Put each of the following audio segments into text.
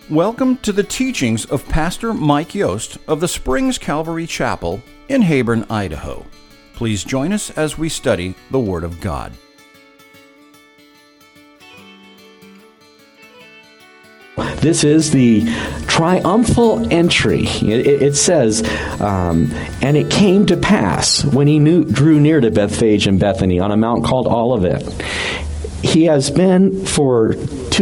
Welcome to the teachings of Pastor Mike Yost of the Springs Calvary Chapel in Heyburn, Idaho. Please join us as we study the Word of God. This is the triumphal entry. It says, and it came to pass when he drew near to Bethphage and Bethany on a mount called Olivet. He has been for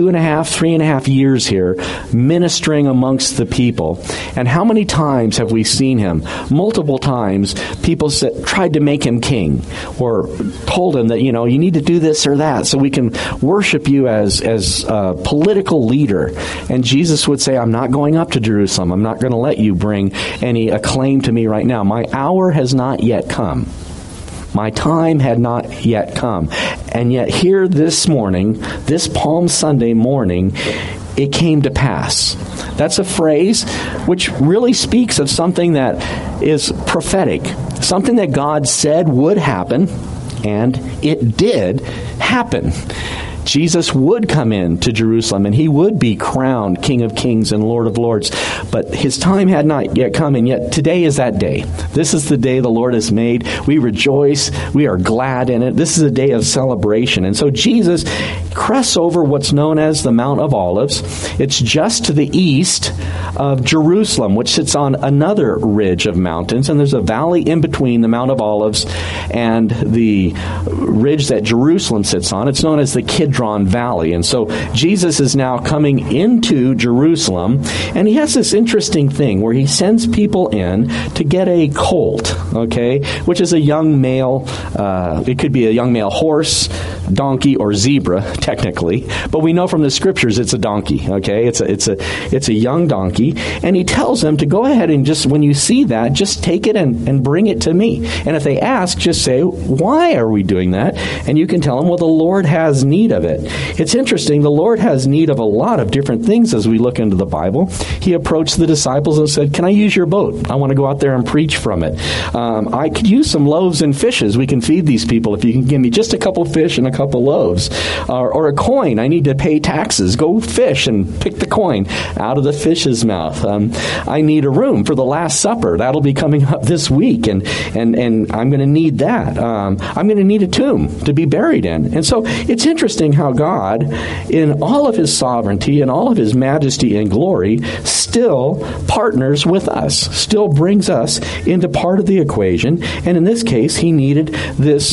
3.5 years here ministering amongst the people. And how many times have we seen him? Multiple times people tried to make him king or told him that, you need to do this or that so we can worship you as a political leader. And Jesus would say, I'm not going up to Jerusalem. I'm not going to let you bring any acclaim to me right now. My hour has not yet come. My time had not yet come. And yet here this morning, this Palm Sunday morning, it came to pass. That's a phrase which really speaks of something that is prophetic, something that God said would happen, and it did happen. Jesus would come into Jerusalem and he would be crowned King of Kings and Lord of Lords. But his time had not yet come, and yet today is that day. This is the day the Lord has made. We rejoice. We are glad in it. This is a day of celebration. And so Jesus crests over what's known as the Mount of Olives. It's just to the east of Jerusalem, which sits on another ridge of mountains. And there's a valley in between the Mount of Olives and the ridge that Jerusalem sits on. It's known as the Kidron Valley. And so Jesus is now coming into Jerusalem, and he has this interesting thing where he sends people in to get a colt, which is a young male, it could be a young male horse, donkey, or zebra, technically, but we know from the scriptures it's a donkey, It's a young donkey, and he tells them to go ahead and just, when you see that, just take it and bring it to me. And if they ask, just say, why are we doing that? And you can tell them, well, the Lord has need of it. It's interesting, the Lord has need of a lot of different things as we look into the Bible. He approached the disciples and said, can I use your boat? I want to go out there and preach from it. I could use some loaves and fishes. We can feed these people if you can give me just a couple fish and a couple loaves. Or a coin. I need to pay taxes. Go fish and pick the coin out of the fish's mouth. I need a room for the Last Supper. That'll be coming up this week, and I'm going to need that. I'm going to need a tomb to be buried in. And so it's interesting how God, in all of his sovereignty and all of his majesty and glory, still partners with us, still brings us into part of the equation. And in this case, he needed this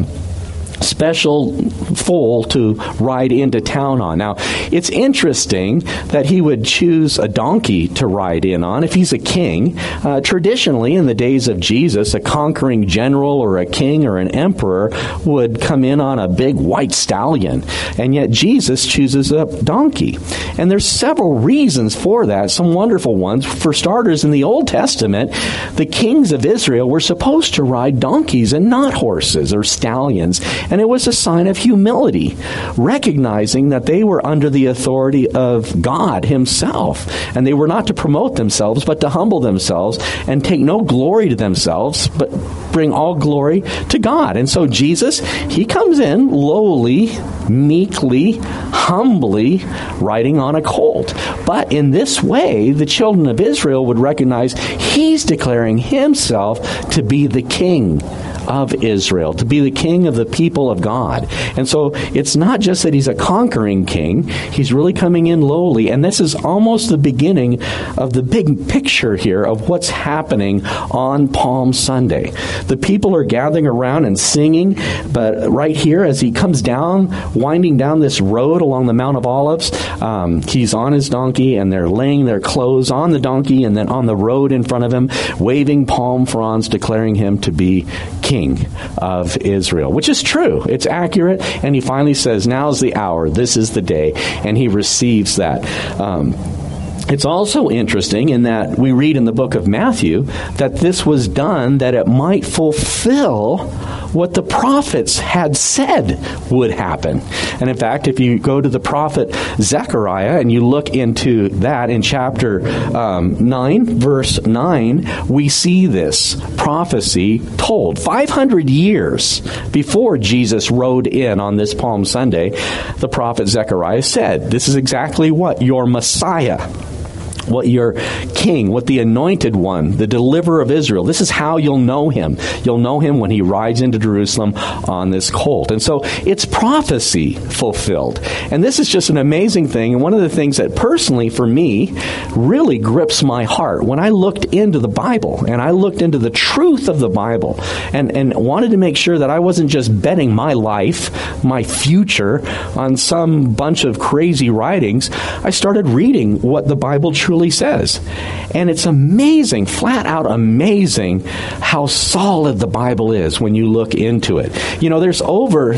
special foal to ride into town on. Now, it's interesting that he would choose a donkey to ride in on if he's a king. Traditionally, in the days of Jesus, a conquering general or a king or an emperor would come in on a big white stallion, and yet Jesus chooses a donkey. And there's several reasons for that, some wonderful ones. For starters, in the Old Testament, the kings of Israel were supposed to ride donkeys and not horses or stallions. And it was a sign of humility, recognizing that they were under the authority of God himself. And they were not to promote themselves, but to humble themselves and take no glory to themselves, but bring all glory to God. And so Jesus, he comes in lowly, meekly, humbly, riding on a colt. But in this way, the children of Israel would recognize he's declaring himself to be the king of Israel, to be the king of the people of God. And so it's not just that he's a conquering king, he's really coming in lowly. And this is almost the beginning of the big picture here of what's happening on Palm Sunday. The people are gathering around and singing, but right here as he comes down, winding down this road along the Mount of Olives, he's on his donkey and they're laying their clothes on the donkey and then on the road in front of him, waving palm fronds, declaring him to be king of Israel, which is true. It's accurate. And he finally says, now's the hour. This is the day. And he receives that. It's also interesting in that we read in the book of Matthew that this was done that it might fulfill what the prophets had said would happen. And in fact, if you go to the prophet Zechariah and you look into that in chapter 9, verse 9, we see this prophecy told 500 years before Jesus rode in on this Palm Sunday. The prophet Zechariah said, this is exactly what your Messiah, what your king, what the anointed one, the deliverer of Israel, this is how you'll know him. You'll know him when he rides into Jerusalem on this colt. And so it's prophecy fulfilled. And this is just an amazing thing. And one of the things that personally for me really grips my heart when I looked into the Bible and I looked into the truth of the Bible and wanted to make sure that I wasn't just betting my life, my future on some bunch of crazy writings, I started reading what the Bible truly says. And it's amazing, flat out amazing, how solid the Bible is when you look into it. You know, there's over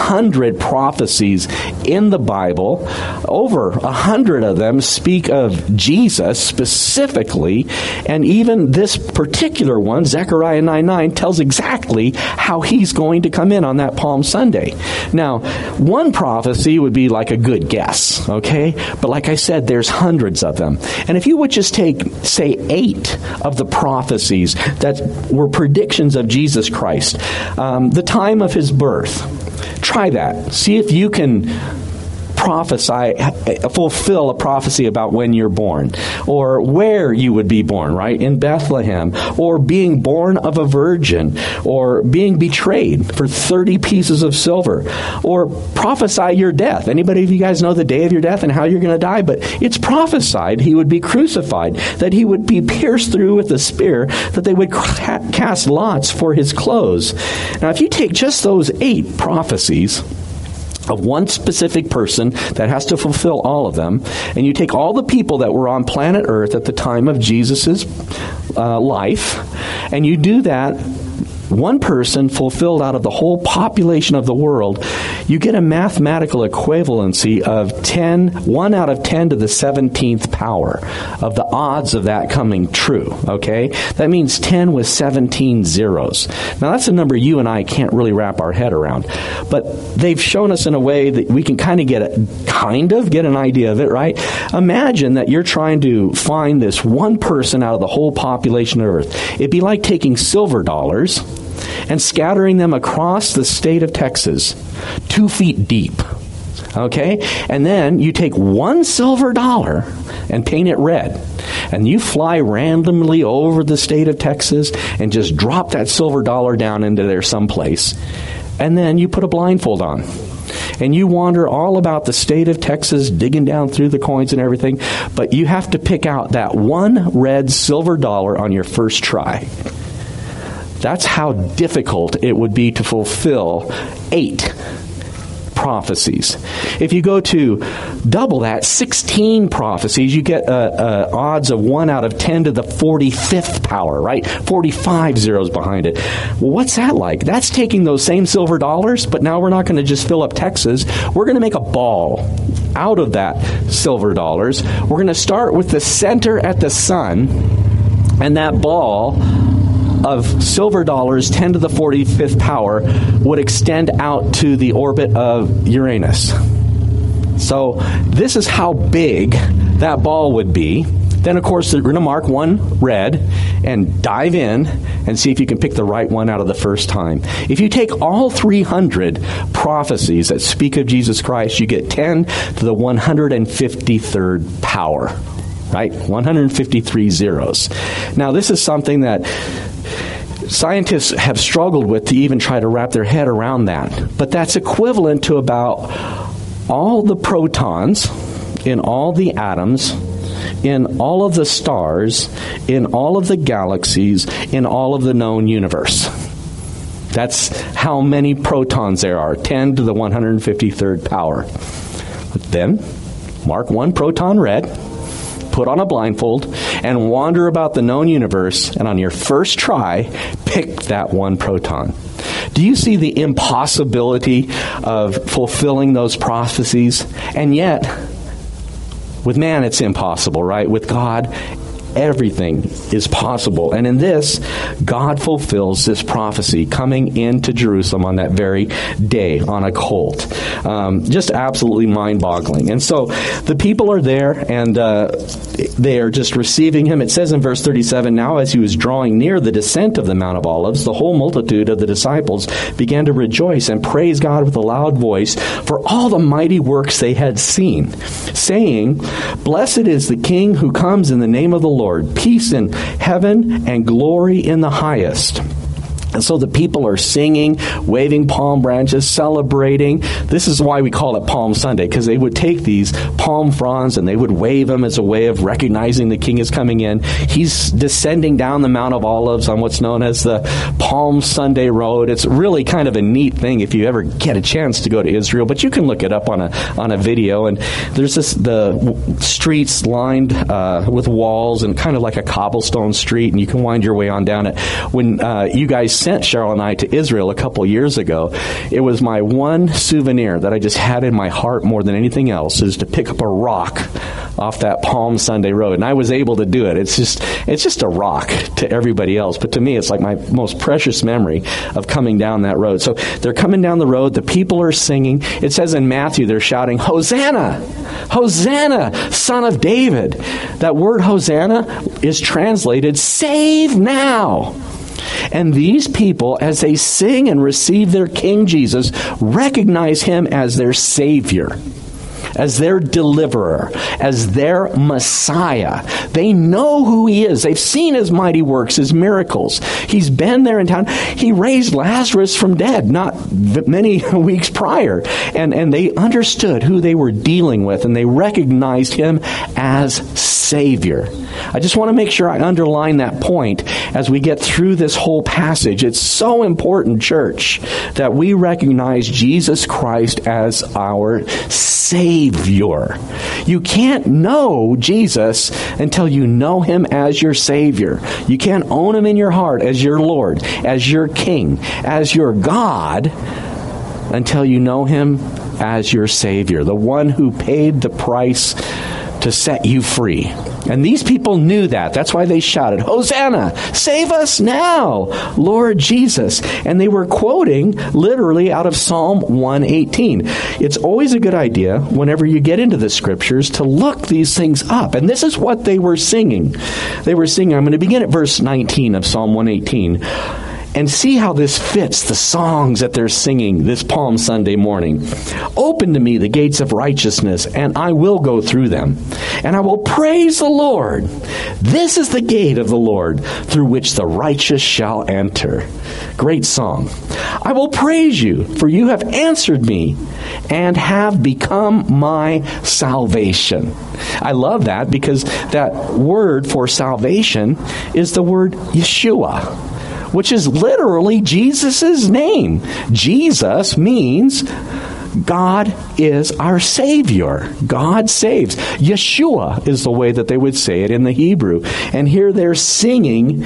300 prophecies in the Bible. Over 100 of them speak of Jesus specifically. And even this particular one, Zechariah 9:9, tells exactly how he's going to come in on that Palm Sunday. Now, one prophecy would be like a good guess, okay? But like I said, there's hundreds of them. And if you would just take, say, 8 of the prophecies that were predictions of Jesus Christ, the time of his birth, try that. See if you can prophesy, fulfill a prophecy about when you're born, or where you would be born, right? In Bethlehem, or being born of a virgin, or being betrayed for 30 pieces of silver, or prophesy your death. Anybody of you guys know the day of your death and how you're going to die? But it's prophesied he would be crucified, that he would be pierced through with a spear, that they would cast lots for his clothes. Now, if you take just those 8 prophecies of one specific person that has to fulfill all of them, and you take all the people that were on planet Earth at the time of Jesus' life, and you do that, one person fulfilled out of the whole population of the world, you get a mathematical equivalency of 1 out of 10 to the 17th power of the odds of that coming true, okay? That means 10 with 17 zeros. Now, that's a number you and I can't really wrap our head around, but they've shown us in a way that we can kind of get an idea of it, right? Imagine that you're trying to find this one person out of the whole population of Earth. It'd be like taking silver dollars and scattering them across the state of Texas, 2 feet deep. Okay? And then you take one silver dollar and paint it red. And you fly randomly over the state of Texas and just drop that silver dollar down into there someplace. And then you put a blindfold on. And you wander all about the state of Texas, digging down through the coins and everything. But you have to pick out that one red silver dollar on your first try. That's how difficult it would be to fulfill 8 prophecies. If you go to double that, 16 prophecies, you get odds of 1 out of 10 to the 45th power, right? 45 zeros behind it. Well, what's that like? That's taking those same silver dollars, but now we're not going to just fill up Texas. We're going to make a ball out of that silver dollars. We're going to start with the center at the sun, and that ball of silver dollars, 10 to the 45th power, would extend out to the orbit of Uranus. So this is how big that ball would be. Then, of course, we're going to mark one red and dive in and see if you can pick the right one out of the first time. If you take all 300 prophecies that speak of Jesus Christ, you get 10 to the 153rd power, right? 153 zeros. Now, this is something that scientists have struggled with to even try to wrap their head around that. But that's equivalent to about all the protons in all the atoms, in all of the stars, in all of the galaxies, in all of the known universe. That's how many protons there are, 10 to the 153rd power. Then, mark one proton red, put on a blindfold, and wander about the known universe, and on your first try, pick that one proton. Do you see the impossibility of fulfilling those prophecies? And yet, with man, it's impossible, right? With God, everything is possible. And in this, God fulfills this prophecy coming into Jerusalem on that very day on a colt. Just absolutely mind-boggling. And so the people are there, and they are just receiving him. It says in verse 37, now as he was drawing near the descent of the Mount of Olives, the whole multitude of the disciples began to rejoice and praise God with a loud voice for all the mighty works they had seen, saying, blessed is the King who comes in the name of the Lord, peace in heaven and glory in the highest. And so the people are singing, waving palm branches, celebrating. This is why we call it Palm Sunday, because they would take these palm fronds and they would wave them as a way of recognizing the King is coming in. He's descending down the Mount of Olives on what's known as the Palm Sunday Road. It's really kind of a neat thing if you ever get a chance to go to Israel, but you can look it up on a video. And there's the streets lined with walls and kind of like a cobblestone street, and you can wind your way on down it. When you guys sent Cheryl and I to Israel a couple years ago, it was my one souvenir that I just had in my heart more than anything else, is to pick up a rock off that Palm Sunday Road. And I was able to do it. It's just a rock to everybody else, but to me it's like my most precious memory of coming down that road. So they're coming down the road, the people are singing. It says in Matthew they're shouting, Hosanna! Hosanna, Son of David. That word Hosanna is translated save now. And these people, as they sing and receive their King Jesus, recognize him as their Savior, as their deliverer, as their Messiah. They know who he is. They've seen his mighty works, his miracles. He's been there in town. He raised Lazarus from dead not many weeks prior. And they understood who they were dealing with, and they recognized him as Savior. I just want to make sure I underline that point as we get through this whole passage. It's so important, church, that we recognize Jesus Christ as our Savior. You can't know Jesus until you know him as your Savior. You can't own him in your heart as your Lord, as your King, as your God, until you know him as your Savior, the one who paid the price to set you free. And these people knew that. That's why they shouted, Hosanna! Save us now, Lord Jesus. And they were quoting literally out of Psalm 118. It's always a good idea, whenever you get into the scriptures, to look these things up. And this is what they were singing. They were singing, I'm going to begin at verse 19 of Psalm 118. And see how this fits the songs that they're singing this Palm Sunday morning. Open to me the gates of righteousness, and I will go through them. And I will praise the Lord. This is the gate of the Lord, through which the righteous shall enter. Great song. I will praise you, for you have answered me, and have become my salvation. I love that, because that word for salvation is the word Yeshua, which is literally Jesus' name. Jesus means God is our Savior. God saves. Yeshua is the way that they would say it in the Hebrew. And here they're singing,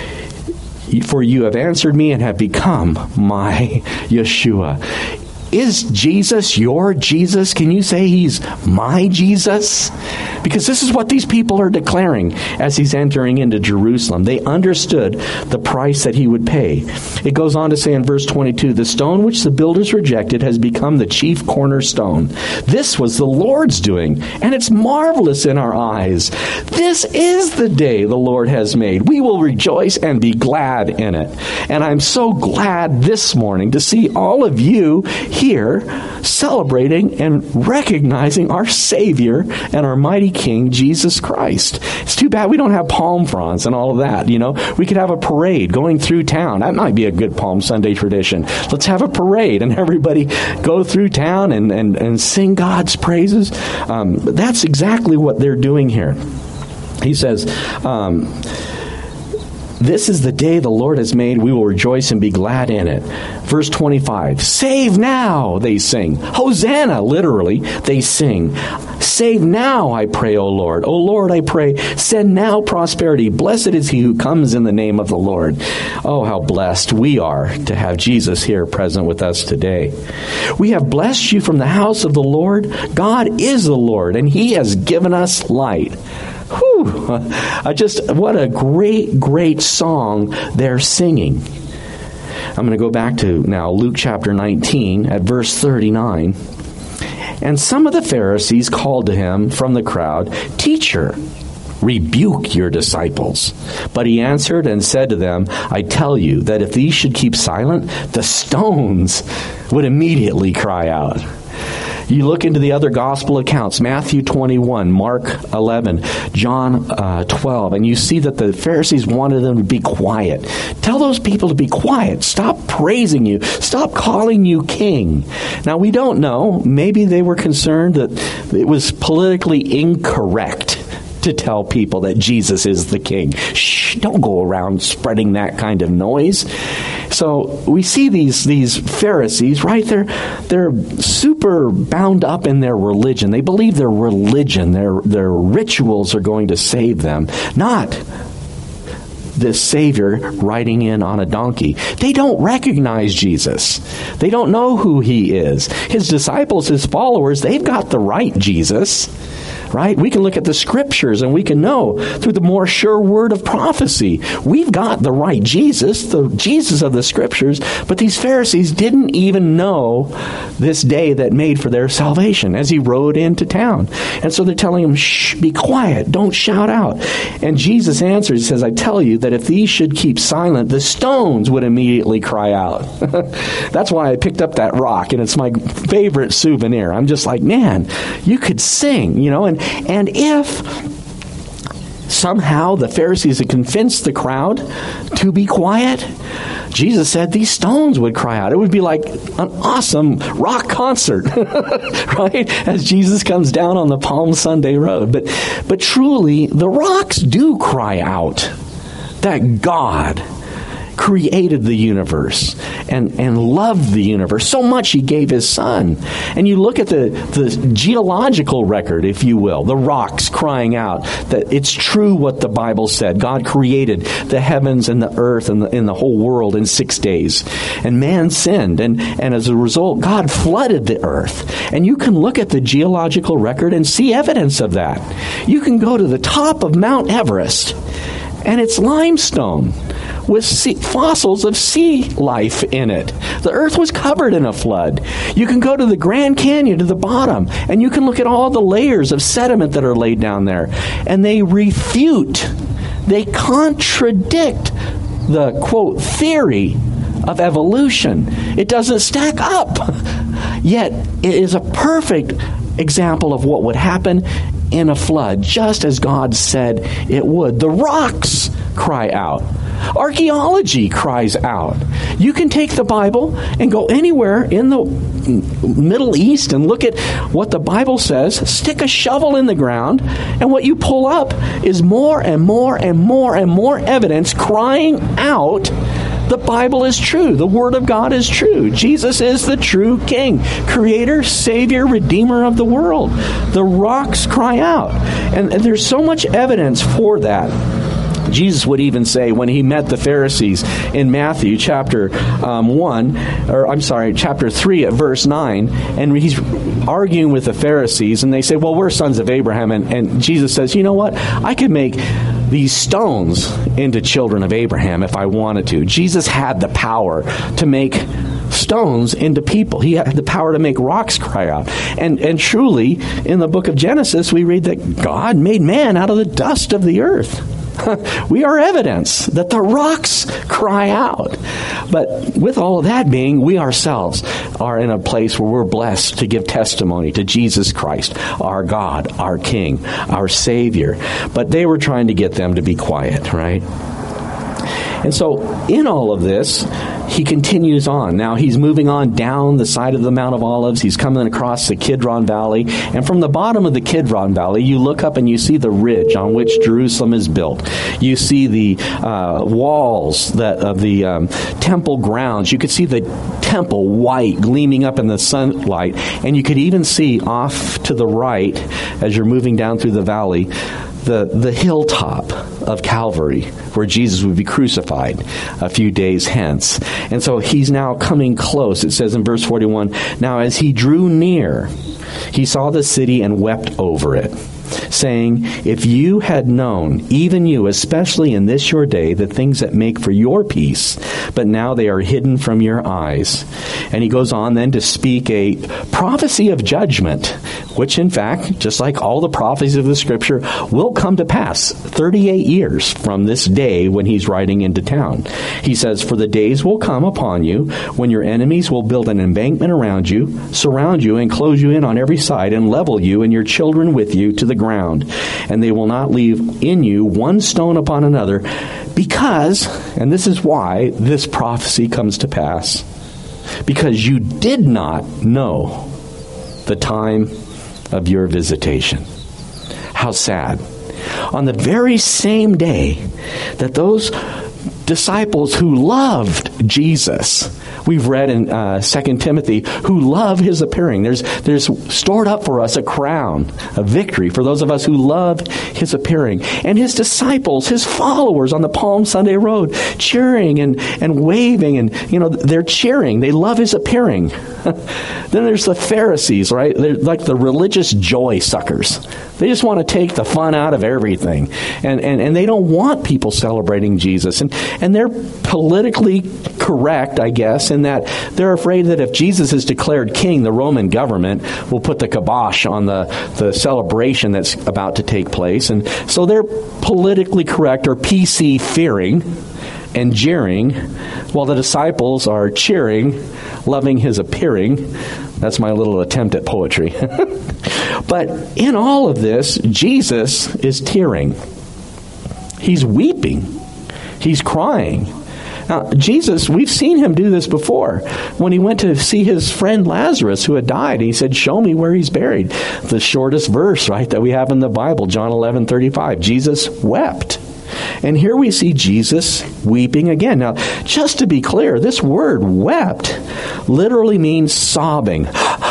for you have answered me and have become my Yeshua. Is Jesus your Jesus? Can you say he's my Jesus? Because this is what these people are declaring as he's entering into Jerusalem. They understood the price that he would pay. It goes on to say in verse 22, the stone which the builders rejected has become the chief cornerstone. This was the Lord's doing, and it's marvelous in our eyes. This is the day the Lord has made. We will rejoice and be glad in it. And I'm so glad this morning to see all of you here celebrating and recognizing our Savior and our mighty King, Jesus Christ. It's too bad we don't have palm fronds and all of that, you know. We could have a parade going through town. That might be a good Palm Sunday tradition. Let's have a parade and everybody go through town and sing God's praises. That's exactly what they're doing here. He says, this is the day the Lord has made. We will rejoice and be glad in it. Verse 25, save now, they sing. Hosanna, literally, they sing. Save now, I pray, O Lord. O Lord, I pray, send now prosperity. Blessed is he who comes in the name of the Lord. Oh, how blessed we are to have Jesus here present with us today. We have blessed you from the house of the Lord. God is the Lord, and he has given us light. Whew. What a great, great song they're singing. I'm going to go back to now Luke chapter 19 at verse 39. And some of the Pharisees called to him from the crowd, "Teacher, rebuke your disciples." But he answered and said to them, "I tell you that if these should keep silent, the stones would immediately cry out." You look into the other gospel accounts, Matthew 21, Mark 11, John 12, and you see that the Pharisees wanted them to be quiet. Tell those people to be quiet. Stop praising you. Stop calling you king. Now, we don't know. Maybe they were concerned that it was politically incorrect to tell people that Jesus is the king. Shh, don't go around spreading that kind of noise. So we see these Pharisees, right? They're super bound up in their religion. They believe their religion, their rituals are going to save them, not this Savior riding in on a donkey. They don't recognize Jesus. They don't know who he is. His disciples, his followers, they've got the right Jesus. Right? We can look at the scriptures and we can know through the more sure word of prophecy. We've got the right Jesus, the Jesus of the scriptures, but these Pharisees didn't even know this day that made for their salvation as he rode into town. And so they're telling him, "Shh, be quiet, don't shout out." And Jesus answers, he says, "I tell you that if these should keep silent, the stones would immediately cry out." That's why I picked up that rock, and it's my favorite souvenir. I'm just like, man, you could sing, and if somehow the Pharisees had convinced the crowd to be quiet, Jesus said these stones would cry out. It would be like an awesome rock concert, right? As Jesus comes down on the Palm Sunday road. But truly, the rocks do cry out that God created the universe and loved the universe so much he gave his son. And you look at the geological record, if you will, the rocks crying out that it's true what the Bible said. God created the heavens and the earth and the whole world in 6 days. And man sinned. And as a result, God flooded the earth. And you can look at the geological record and see evidence of that. You can go to the top of Mount Everest, and it's limestone with fossils of sea life in it. The earth was covered in a flood. You can go to the Grand Canyon to the bottom, and you can look at all the layers of sediment that are laid down there. And they refute, they contradict the, quote, theory of evolution. It doesn't stack up. Yet, it is a perfect example of what would happen in a flood, just as God said it would. The rocks cry out. Archaeology cries out. You can take the Bible and go anywhere in the Middle East and look at what the Bible says, stick a shovel in the ground, and what you pull up is more and more and more and more evidence crying out the Bible is true. The Word of God is true. Jesus is the true King, Creator, Savior, Redeemer of the world. The rocks cry out. And there's so much evidence for that. Jesus would even say when he met the Pharisees in Matthew chapter 3 at verse 9, and he's arguing with the Pharisees, and they say, well, we're sons of Abraham. And Jesus says, you know what? I could make these stones into children of Abraham if I wanted to. Jesus had the power to make stones into people. He had the power to make rocks cry out. And truly, in the book of Genesis, we read that God made man out of the dust of the earth. We are evidence that the rocks cry out. But with all of that being, we ourselves are in a place where we're blessed to give testimony to Jesus Christ, our God, our King, our Savior. But they were trying to get them to be quiet, right? And so in all of this, he continues on. Now he's moving on down the side of the Mount of Olives. He's coming across the Kidron Valley. And from the bottom of the Kidron Valley, you look up and you see the ridge on which Jerusalem is built. You see the walls of the temple grounds. You could see the temple white gleaming up in the sunlight. And you could even see off to the right, as you're moving down through the valley, the hilltop of Calvary, where Jesus would be crucified a few days hence. And so he's now coming close. It says in verse 41, now as he drew near, he saw the city and wept over it, saying, if you had known, even you, especially in this your day, the things that make for your peace, but now they are hidden from your eyes. And he goes on then to speak a prophecy of judgment, which in fact, just like all the prophecies of the Scripture, will come to pass 38 years from this day when he's riding into town. He says, for the days will come upon you when your enemies will build an embankment around you, surround you, and close you in on every side, and level you and your children with you to the ground. And they will not leave in you one stone upon another, because, and this is why this prophecy comes to pass, because you did not know the time of your visitation. How sad. On the very same day that those disciples who loved Jesus, we've read in 2 Timothy, who love his appearing. There's stored up for us a crown, a victory for those of us who love his appearing. And his disciples, his followers on the Palm Sunday Road, cheering and waving, and they're cheering. They love his appearing. Then there's the Pharisees, right? They're like the religious joy suckers. They just want to take the fun out of everything. And they don't want people celebrating Jesus. And they're politically correct, I guess, in that they're afraid that if Jesus is declared king, the Roman government will put the kibosh on the celebration that's about to take place. And so they're politically correct, or PC fearing and jeering, while the disciples are cheering, loving his appearing. That's my little attempt at poetry. But in all of this, Jesus is tearing. He's weeping. He's crying. Now, Jesus, we've seen him do this before. When he went to see his friend Lazarus, who had died, he said, show me where he's buried. The shortest verse, right, that we have in the Bible, John 11:35. Jesus wept. And here we see Jesus weeping again. Now, just to be clear, this word wept literally means sobbing.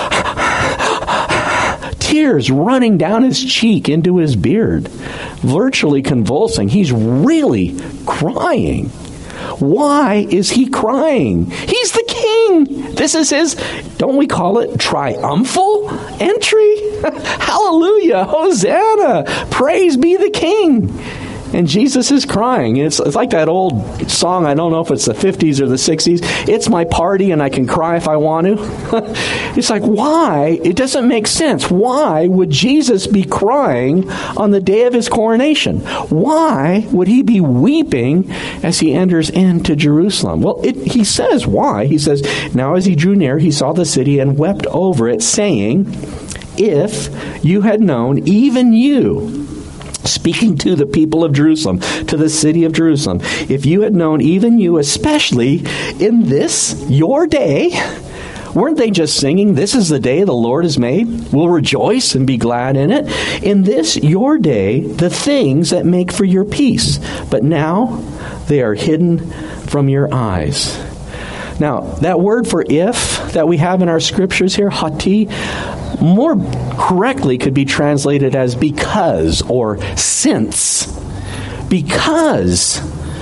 Tears running down his cheek into his beard, virtually convulsing. He's really crying. Why is he crying? He's the king. This is his, don't we call it triumphal entry? Hallelujah, Hosanna, praise be the king. And Jesus is crying. It's like that old song, I don't know if it's the 50s or the 60s. It's my party and I can cry if I want to. It's like, why? It doesn't make sense. Why would Jesus be crying on the day of his coronation? Why would he be weeping as he enters into Jerusalem? Well, he says why. He says, now as he drew near, he saw the city and wept over it, saying, if you had known, even you, speaking to the people of Jerusalem, to the city of Jerusalem, if you had known, even you, especially in this, your day, weren't they just singing, this is the day the Lord has made? We'll rejoice and be glad in it. In this, your day, the things that make for your peace. But now they are hidden from your eyes. Now, that word for if that we have in our scriptures here, hati, more correctly could be translated as because or since. Because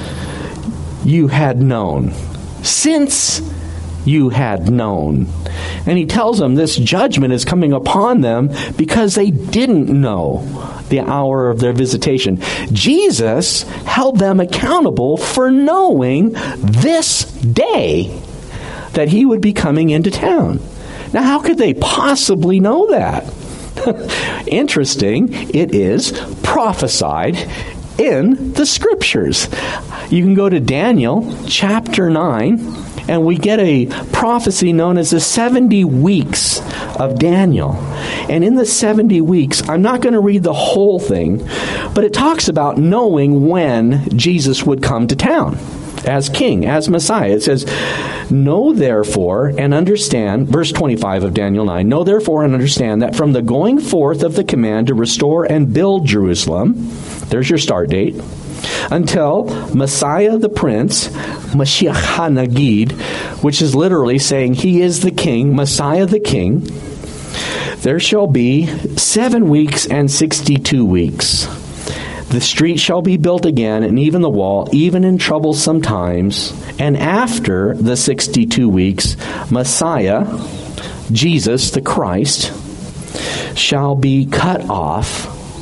you had known. Since you had known. And he tells them this judgment is coming upon them because they didn't know the hour of their visitation. Jesus held them accountable for knowing this day that he would be coming into town. Now, how could they possibly know that? Interesting, it is prophesied in the Scriptures. You can go to Daniel chapter 9, and we get a prophecy known as the 70 weeks of Daniel. And in the 70 weeks, I'm not going to read the whole thing, but it talks about knowing when Jesus would come to town as king, as Messiah. It says, know therefore and understand, verse 25 of Daniel 9, know therefore and understand that from the going forth of the command to restore and build Jerusalem, there's your start date, until Messiah the Prince, Mashiach HaNagid, which is literally saying he is the king, Messiah the king, there shall be 7 weeks and 62 weeks. The street shall be built again, and even the wall, even in troublesome times. And after the 62 weeks, Messiah, Jesus the Christ, shall be cut off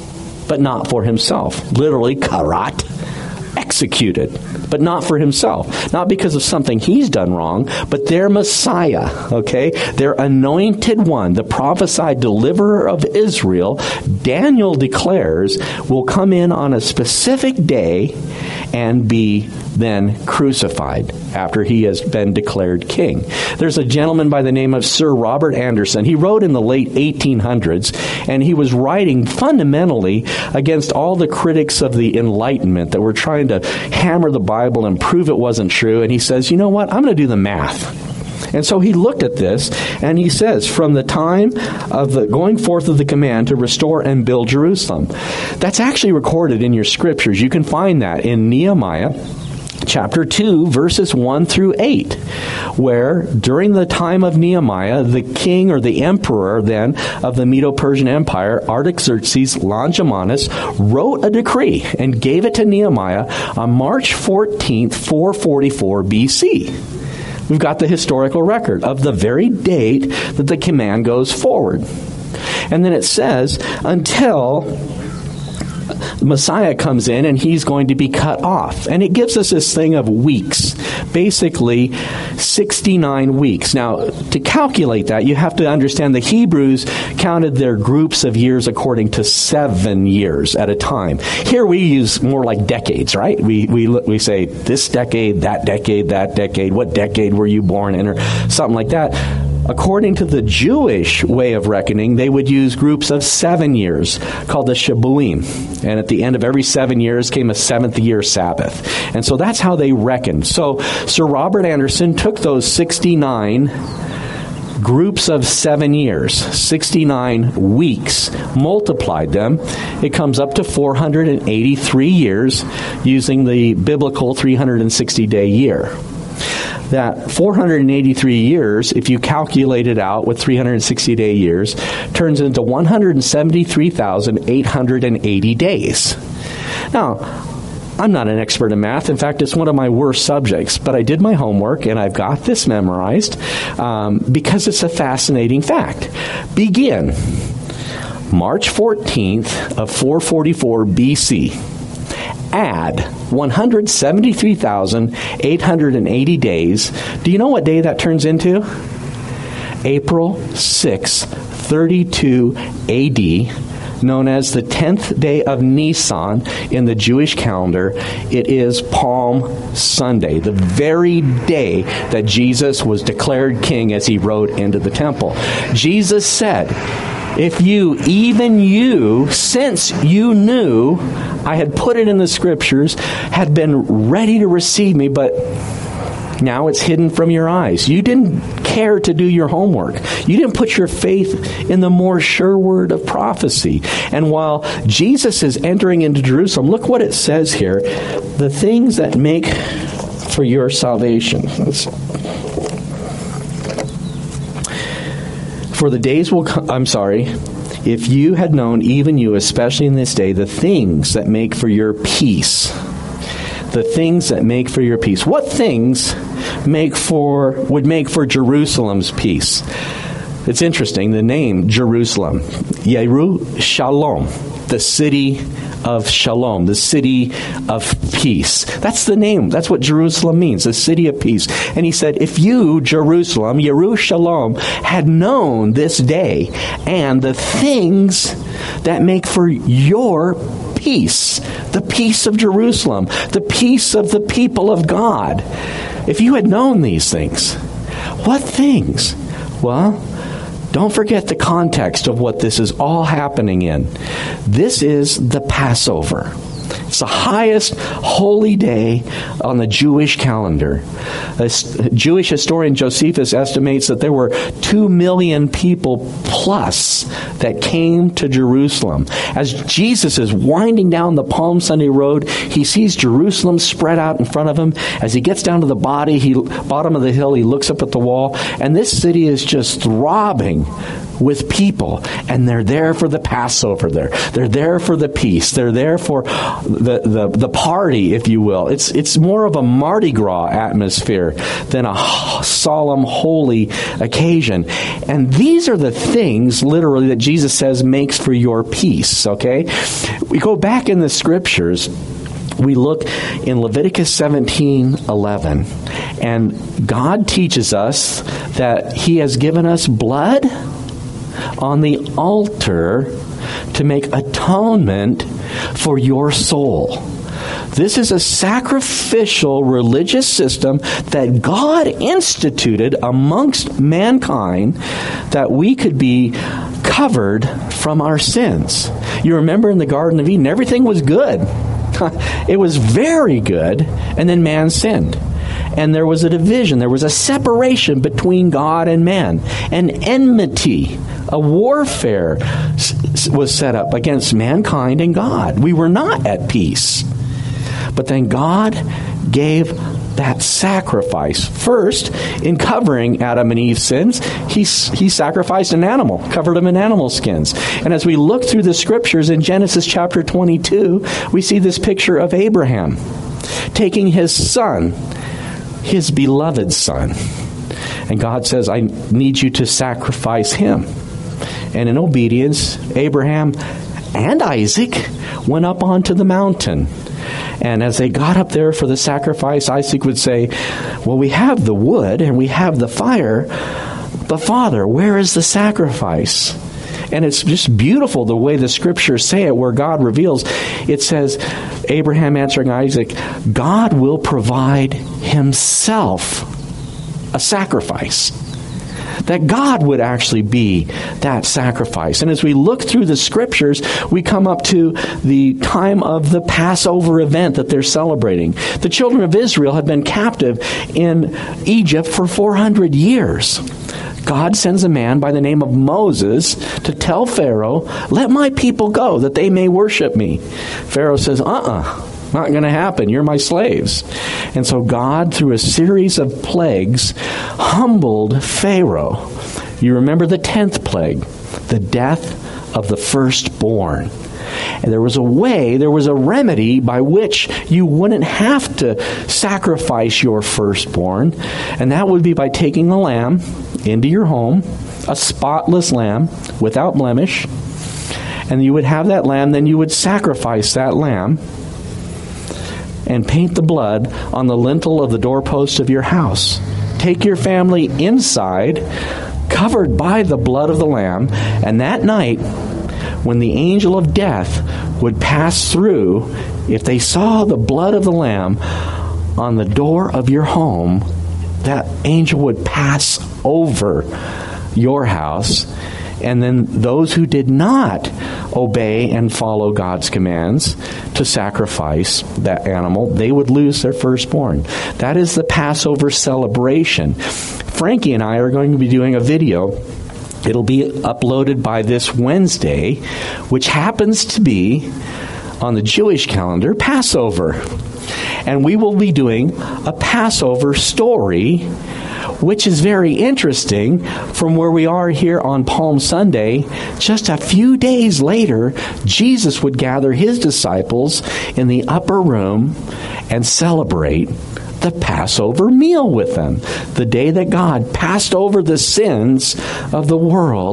but not for himself. Literally, karat, executed, but not for himself. Not because of something he's done wrong, but their Messiah, okay? Their anointed one, the prophesied deliverer of Israel, Daniel declares, will come in on a specific day and be then crucified after he has been declared king. There's a gentleman by the name of Sir Robert Anderson. He wrote in the late 1800s, and he was writing fundamentally against all the critics of the Enlightenment that were trying to hammer the Bible and prove it wasn't true. And he says, you know what? I'm going to do the math. And so he looked at this, and he says, from the time of the going forth of the command to restore and build Jerusalem. That's actually recorded in your scriptures. You can find that in Nehemiah chapter 2, verses 1 through 8, where during the time of Nehemiah, the king or the emperor then of the Medo-Persian Empire, Artaxerxes Longimanus, wrote a decree and gave it to Nehemiah on March 14th, 444 BC. We've got the historical record of the very date that the command goes forward. And then it says, until Messiah comes in and he's going to be cut off. And it gives us this thing of weeks, basically 69 weeks. Now, to calculate that, you have to understand the Hebrews counted their groups of years according to 7 years at a time. Here we use more like decades, right? We say this decade, that decade, what decade were you born in, or something like that. According to the Jewish way of reckoning, they would use groups of 7 years called the Shabuim. And at the end of every 7 years came a 7th year Sabbath. And so that's how they reckoned. So Sir Robert Anderson took those 69 groups of 7 years, 69 weeks, multiplied them. It comes up to 483 years using the biblical 360-day year. That 483 years, if you calculate it out with 360-day years, turns into 173,880 days. Now, I'm not an expert in math. In fact, it's one of my worst subjects. But I did my homework, and I've got this memorized because it's a fascinating fact. Begin March 14th of 444 BC. Add 173,880 days. Do you know what day that turns into? April 6, 32 AD, known as the 10th day of Nisan in the Jewish calendar. It is Palm Sunday, the very day that Jesus was declared king as he rode into the temple. Jesus said, if you, even you, since you knew, I had put it in the scriptures, had been ready to receive me, but now it's hidden from your eyes. You didn't care to do your homework. You didn't put your faith in the more sure word of prophecy. And while Jesus is entering into Jerusalem, look what it says here. The things that make for your salvation. For the days will come, if you had known, even you, especially in this day, the things that make for your peace. The things that make for your peace. What things would make for Jerusalem's peace? It's interesting, the name Jerusalem, Yerushalom, the city of Shalom, the city of peace. That's the name. That's what Jerusalem means, the city of peace. And he said, if you, Jerusalem, Yerushalom, had known this day and the things that make for your peace, the peace of Jerusalem, the peace of the people of God. If you had known these things, what things? Well, don't forget the context of what this is all happening in. This is the Passover. It's the highest holy day on the Jewish calendar. A Jewish historian Josephus estimates that there were 2 million people plus that came to Jerusalem. As Jesus is winding down the Palm Sunday road, he sees Jerusalem spread out in front of him. As he gets down to the bottom of the hill, he looks up at the wall, and this city is just throbbing with people, and they're there for the Passover. They're there for the peace. They're there for the party, if you will. It's more of a Mardi Gras atmosphere than a solemn, holy occasion. And these are the things, literally, that Jesus says makes for your peace, okay? We go back in the Scriptures. We look in Leviticus 17:11, and God teaches us that He has given us blood on the altar to make atonement for your soul. This is a sacrificial religious system that God instituted amongst mankind that we could be covered from our sins. You remember in the Garden of Eden, everything was good. It was very good, and then man sinned. And there was a division, there was a separation between God and man. An enmity, a warfare was set up against mankind and God. We were not at peace. But then God gave that sacrifice. First, in covering Adam and Eve's sins, he sacrificed an animal, covered them in animal skins. And as we look through the Scriptures in Genesis chapter 22, we see this picture of Abraham taking his son, his beloved son. And God says, I need you to sacrifice him. And in obedience, Abraham and Isaac went up onto the mountain. And as they got up there for the sacrifice, Isaac would say, well, we have the wood and we have the fire, but Father, where is the sacrifice? And it's just beautiful the way the Scriptures say it, where God reveals. It says, Abraham answering Isaac, God will provide Himself a sacrifice. That God would actually be that sacrifice. And as we look through the Scriptures, we come up to the time of the Passover event that they're celebrating. The children of Israel had been captive in Egypt for 400 years. God sends a man by the name of Moses to tell Pharaoh, let my people go that they may worship me. Pharaoh says, not going to happen. You're my slaves. And so God, through a series of plagues, humbled Pharaoh. You remember the 10th plague, the death of the firstborn. And there was a remedy by which you wouldn't have to sacrifice your firstborn. And that would be by taking a lamb into your home, a spotless lamb without blemish. And you would have that lamb, then you would sacrifice that lamb and paint the blood on the lintel of the doorpost of your house. Take your family inside, covered by the blood of the lamb, and that night, when the angel of death would pass through, if they saw the blood of the lamb on the door of your home, that angel would pass over your house. And then those who did not obey and follow God's commands to sacrifice that animal, they would lose their firstborn. That is the Passover celebration. Frankie and I are going to be doing a video. It'll be uploaded by this Wednesday, which happens to be, on the Jewish calendar, Passover. And we will be doing a Passover story, which is very interesting from where we are here on Palm Sunday. Just a few days later, Jesus would gather His disciples in the upper room and celebrate the Passover meal with them. The day that God passed over the sins of the world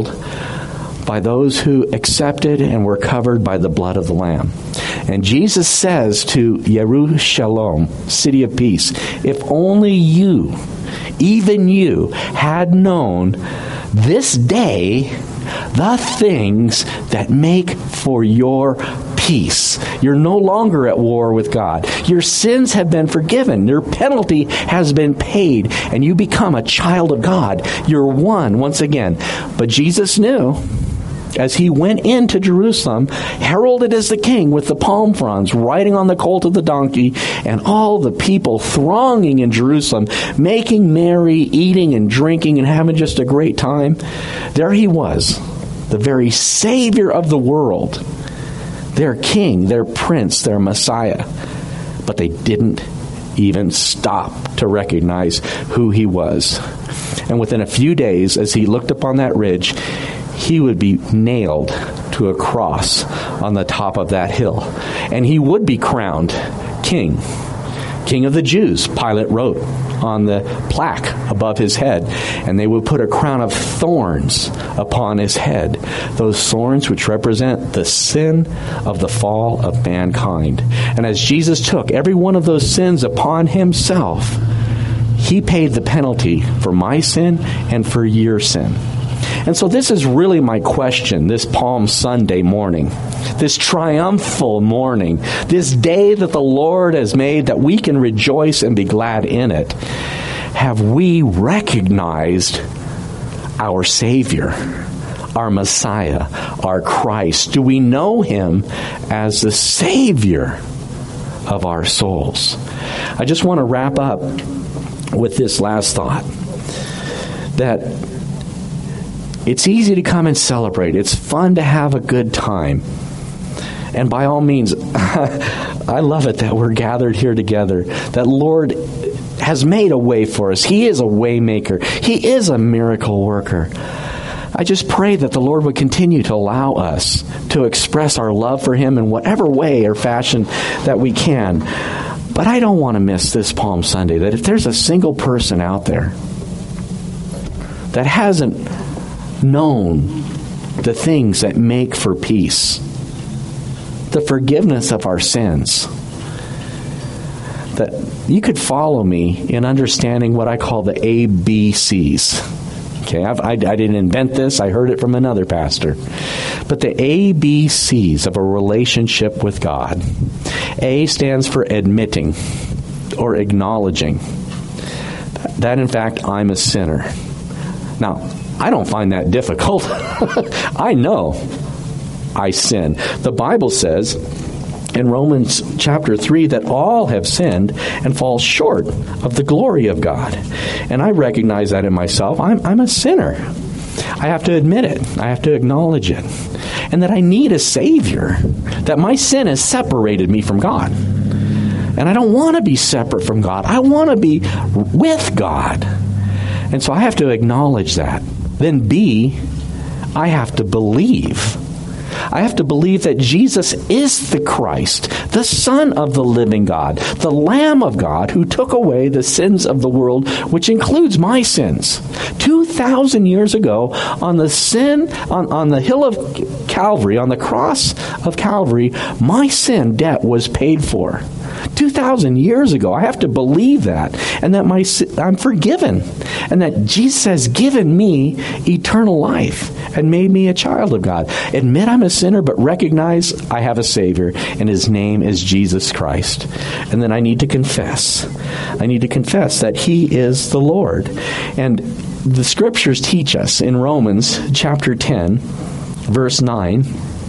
by those who accepted and were covered by the blood of the Lamb. And Jesus says to Yerushalayim, city of peace, if only you, even you, had known this day the things that make for your peace. You're no longer at war with God. Your sins have been forgiven. Your penalty has been paid, and you become a child of God. You're one once again. But Jesus knew, as He went into Jerusalem, heralded as the king with the palm fronds, riding on the colt of the donkey, and all the people thronging in Jerusalem, making merry, eating and drinking and having just a great time. There He was, the very Savior of the world, their king, their prince, their Messiah. But they didn't even stop to recognize who He was. And within a few days, as He looked upon that ridge, he would be nailed to a cross on the top of that hill. And he would be crowned king of the Jews, Pilate wrote on the plaque above his head. And they would put a crown of thorns upon his head. Those thorns which represent the sin of the fall of mankind. And as Jesus took every one of those sins upon himself, he paid the penalty for my sin and for your sin. And so this is really my question this Palm Sunday morning, this triumphal morning, this day that the Lord has made that we can rejoice and be glad in it. Have we recognized our Savior, our Messiah, our Christ? Do we know him as the Savior of our souls? I just want to wrap up with this last thought, that it's easy to come and celebrate. It's fun to have a good time. And by all means, I love it that we're gathered here together, that Lord has made a way for us. He is a way maker. He is a miracle worker. I just pray that the Lord would continue to allow us to express our love for him in whatever way or fashion that we can. But I don't want to miss this Palm Sunday, that if there's a single person out there that hasn't known the things that make for peace, the forgiveness of our sins, that you could follow me in understanding what I call the ABCs. Okay, I didn't invent this. I heard it from another pastor. But the ABCs of a relationship with God. A stands for admitting or acknowledging that, in fact, I'm a sinner. Now, I don't find that difficult. I know I sin. The Bible says in Romans chapter 3 that all have sinned and fall short of the glory of God. And I recognize that in myself. I'm a sinner. I have to admit it. I have to acknowledge it. And that I need a Savior. That my sin has separated me from God. And I don't want to be separate from God. I want to be with God. And so I have to acknowledge that. Then B, I have to believe. I have to believe that Jesus is the Christ, the Son of the living God, the Lamb of God who took away the sins of the world, which includes my sins. 2,000 years ago, on the hill of Calvary, on the cross of Calvary, my sin debt was paid for. 2,000 years ago. I have to believe that, and that I'm forgiven, and that Jesus has given me eternal life and made me a child of God. Admit I'm a sinner, but recognize I have a Savior, and his name is Jesus Christ. And then I need to confess. I need to confess that he is the Lord. And the scriptures teach us in Romans chapter 10, verse 9,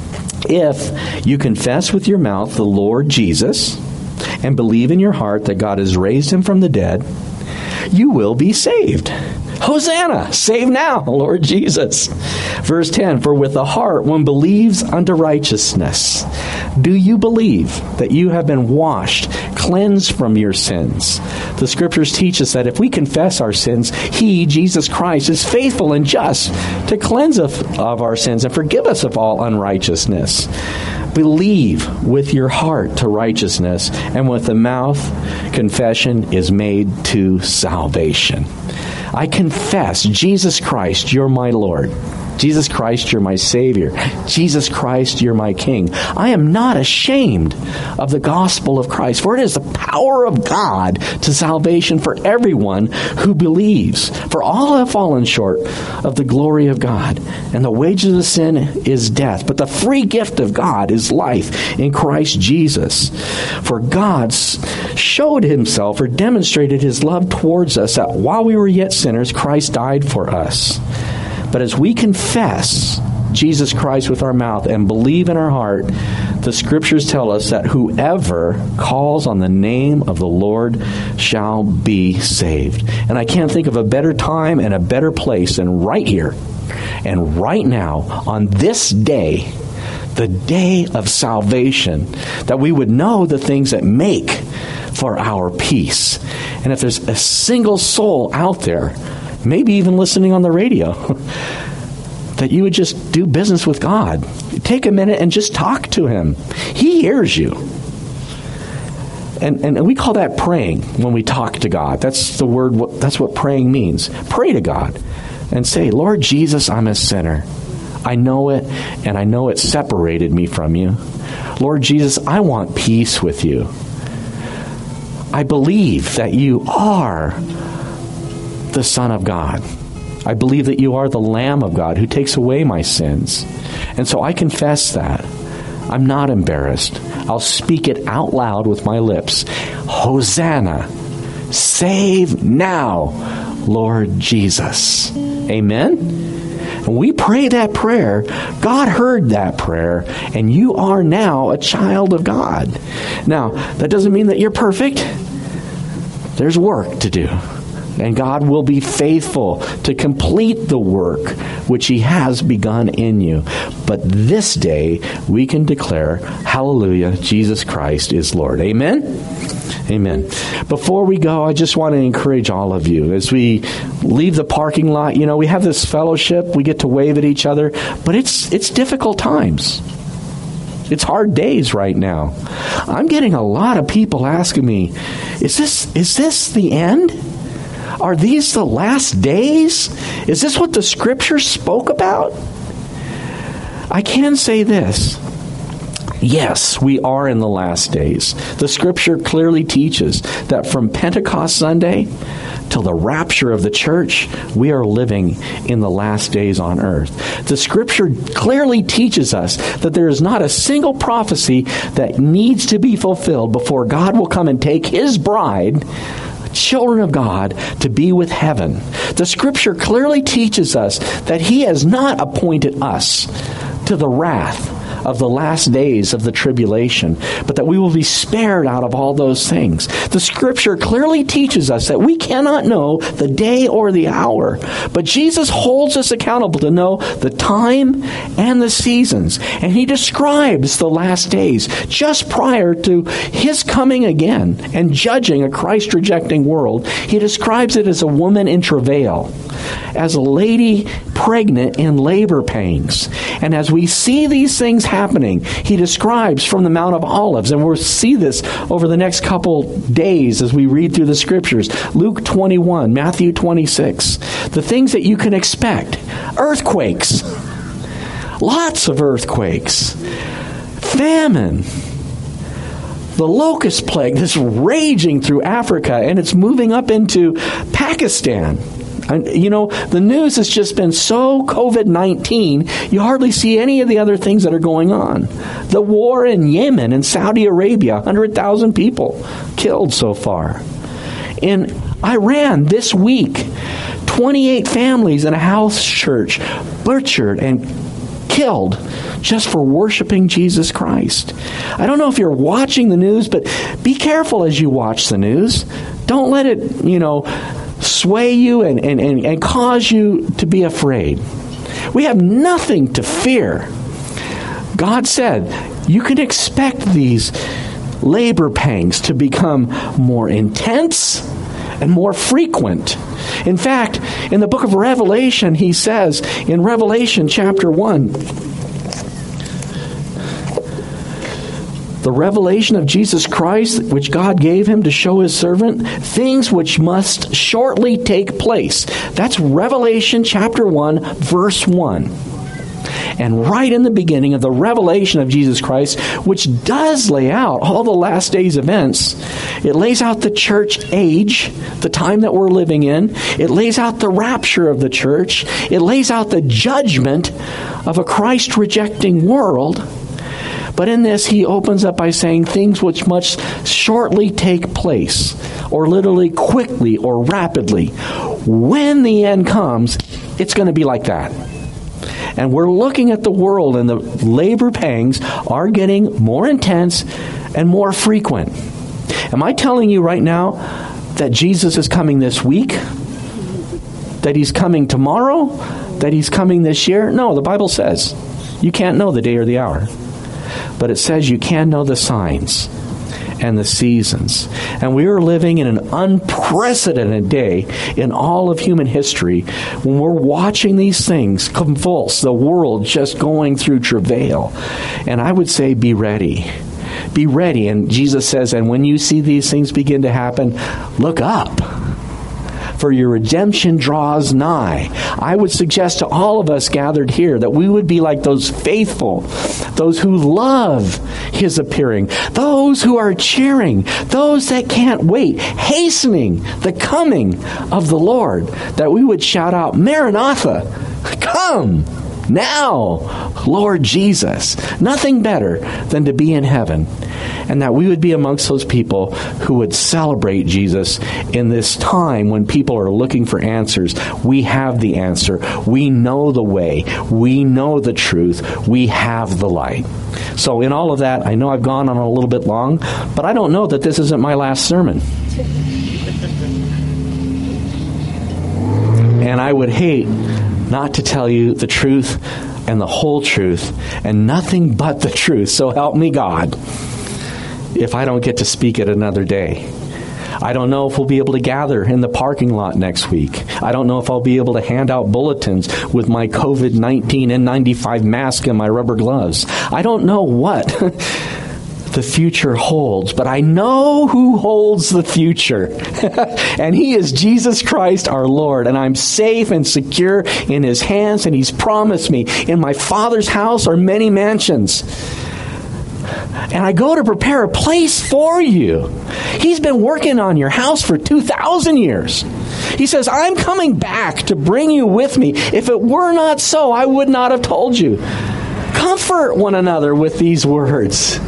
if you confess with your mouth the Lord Jesus and believe in your heart that God has raised him from the dead, you will be saved. Hosanna! Save now, Lord Jesus. Verse 10, for with the heart one believes unto righteousness. Do you believe that you have been washed, cleansed from your sins? The scriptures teach us that if we confess our sins, he, Jesus Christ, is faithful and just to cleanse us of our sins and forgive us of all unrighteousness. Believe with your heart to righteousness, and with the mouth confession is made to salvation. I confess, Jesus Christ, you're my Lord. Jesus Christ, you're my Savior. Jesus Christ, you're my King. I am not ashamed of the gospel of Christ, for it is the power of God to salvation for everyone who believes. For all have fallen short of the glory of God, and the wages of sin is death, but the free gift of God is life in Christ Jesus. For God showed himself or demonstrated his love towards us that while we were yet sinners, Christ died for us. But as we confess Jesus Christ with our mouth and believe in our heart, the scriptures tell us that whoever calls on the name of the Lord shall be saved. And I can't think of a better time and a better place than right here and right now on this day, the day of salvation, that we would know the things that make for our peace. And if there's a single soul out there, maybe even listening on the radio, that you would just do business with God. Take a minute and just talk to Him. He hears you. And we call that praying when we talk to God. That's the word, that's what praying means. Pray to God and say, Lord Jesus, I'm a sinner. I know it, and I know it separated me from you. Lord Jesus, I want peace with you. I believe that you are the Son of God. I believe that you are the Lamb of God who takes away my sins. And so I confess that. I'm not embarrassed. I'll speak it out loud with my lips. Hosanna, save now, Lord Jesus. Amen? And we pray that prayer. God heard that prayer, and you are now a child of God. Now, that doesn't mean that you're perfect. There's work to do. And God will be faithful to complete the work which He has begun in you. But this day, we can declare, hallelujah, Jesus Christ is Lord. Amen? Amen. Before we go, I just want to encourage all of you. As we leave the parking lot, we have this fellowship. We get to wave at each other. But it's difficult times. It's hard days right now. I'm getting a lot of people asking me, is this the end? Are these the last days? Is this what the Scripture spoke about? I can say this. Yes, we are in the last days. The Scripture clearly teaches that from Pentecost Sunday till the rapture of the church, we are living in the last days on earth. The Scripture clearly teaches us that there is not a single prophecy that needs to be fulfilled before God will come and take His bride, children of God, to be with heaven. The Scripture clearly teaches us that He has not appointed us to the wrath of the last days of the tribulation, but that we will be spared out of all those things. The Scripture clearly teaches us that we cannot know the day or the hour, but Jesus holds us accountable to know the time and the seasons. And He describes the last days just prior to His coming again and judging a Christ-rejecting world. He describes it as a woman in travail, as a lady pregnant in labor pains. And as we see these things happening, He describes from the Mount of Olives, and we'll see this over the next couple days as we read through the Scriptures. Luke 21, Matthew 26. The things that you can expect. Earthquakes. Lots of earthquakes. Famine. The locust plague that's raging through Africa, and it's moving up into Pakistan. The news has just been so COVID-19, you hardly see any of the other things that are going on. The war in Yemen and Saudi Arabia, 100,000 people killed so far. In Iran this week, 28 families in a house church butchered and killed just for worshiping Jesus Christ. I don't know if you're watching the news, but be careful as you watch the news. Don't let it, sway you and cause you to be afraid. We have nothing to fear. God said, you can expect these labor pangs to become more intense and more frequent. In fact, in the book of Revelation, He says, in Revelation chapter 1, the revelation of Jesus Christ, which God gave Him to show His servant, things which must shortly take place. That's Revelation chapter 1, verse 1. And right in the beginning of the revelation of Jesus Christ, which does lay out all the last days events, it lays out the church age, the time that we're living in. It lays out the rapture of the church. It lays out the judgment of a Christ-rejecting world. But in this, He opens up by saying things which must shortly take place, or literally quickly or rapidly. When the end comes, it's going to be like that. And we're looking at the world, and the labor pangs are getting more intense and more frequent. Am I telling you right now that Jesus is coming this week? That He's coming tomorrow? That He's coming this year? No, the Bible says you can't know the day or the hour. But it says you can know the signs. and the seasons. And we are living in an unprecedented day in all of human history when we're watching these things convulse the world, just going through travail. And I would say, be ready. Be ready. And Jesus says, and when you see these things begin to happen, look up, for your redemption draws nigh. I would suggest to all of us gathered here that we would be like those faithful, those who love his appearing, those who are cheering, those that can't wait, hastening the coming of the Lord, that we would shout out, Maranatha, come now, Lord Jesus. Nothing better than to be in heaven. And that we would be amongst those people who would celebrate Jesus in this time when people are looking for answers. We have the answer. We know the way. We know the truth. We have the light. So in all of that, I know I've gone on a little bit long, but I don't know that this isn't my last sermon. And I would hate not to tell you the truth and the whole truth and nothing but the truth. So help me God, if I don't get to speak it another day. I don't know if we'll be able to gather in the parking lot next week. I don't know if I'll be able to hand out bulletins with my COVID-19 N95 mask and my rubber gloves. I don't know what the future holds, but I know who holds the future. And he is Jesus Christ our Lord. And I'm safe and secure in his hands. And he's promised me, in my Father's house are many mansions. And I go to prepare a place for you. He's been working on your house for 2,000 years. He says, I'm coming back to bring you with me. If it were not so, I would not have told you. Comfort one another with these words.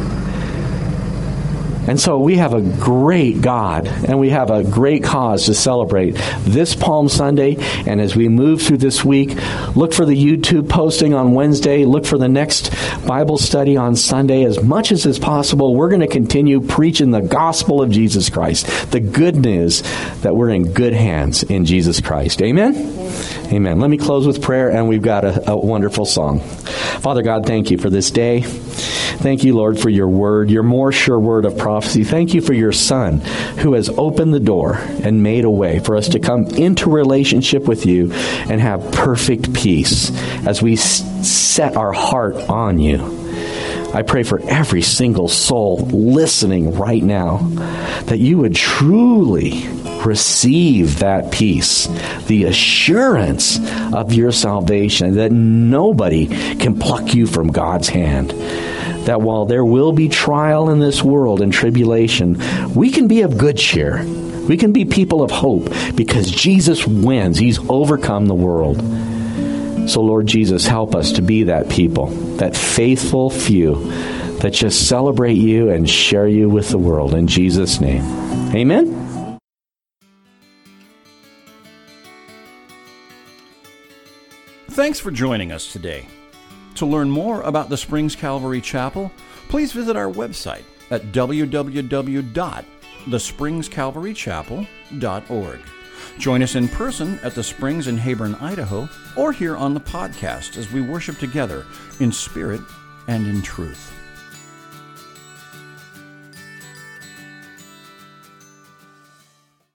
And so we have a great God, and we have a great cause to celebrate this Palm Sunday. And as we move through this week, look for the YouTube posting on Wednesday. Look for the next Bible study on Sunday. As much as is possible, we're going to continue preaching the gospel of Jesus Christ. The good news that we're in good hands in Jesus Christ. Amen? Amen. Let me close with prayer, and we've got a wonderful song. Father God, thank you for this day. Thank you, Lord, for your word, your more sure word of prophecy. Thank you for your Son who has opened the door and made a way for us to come into relationship with you and have perfect peace as we set our heart on you. I pray for every single soul listening right now that you would truly receive that peace, the assurance of your salvation, that nobody can pluck you from God's hand. That while there will be trial in this world and tribulation, we can be of good cheer. We can be people of hope because Jesus wins. He's overcome the world. So, Lord Jesus, help us to be that people, that faithful few that just celebrate you and share you with the world. In Jesus' name, amen. Thanks for joining us today. To learn more about the Springs Calvary Chapel, please visit our website at www.thespringscalvarychapel.org. Join us in person at the Springs in Heyburn, Idaho, or here on the podcast as we worship together in spirit and in truth.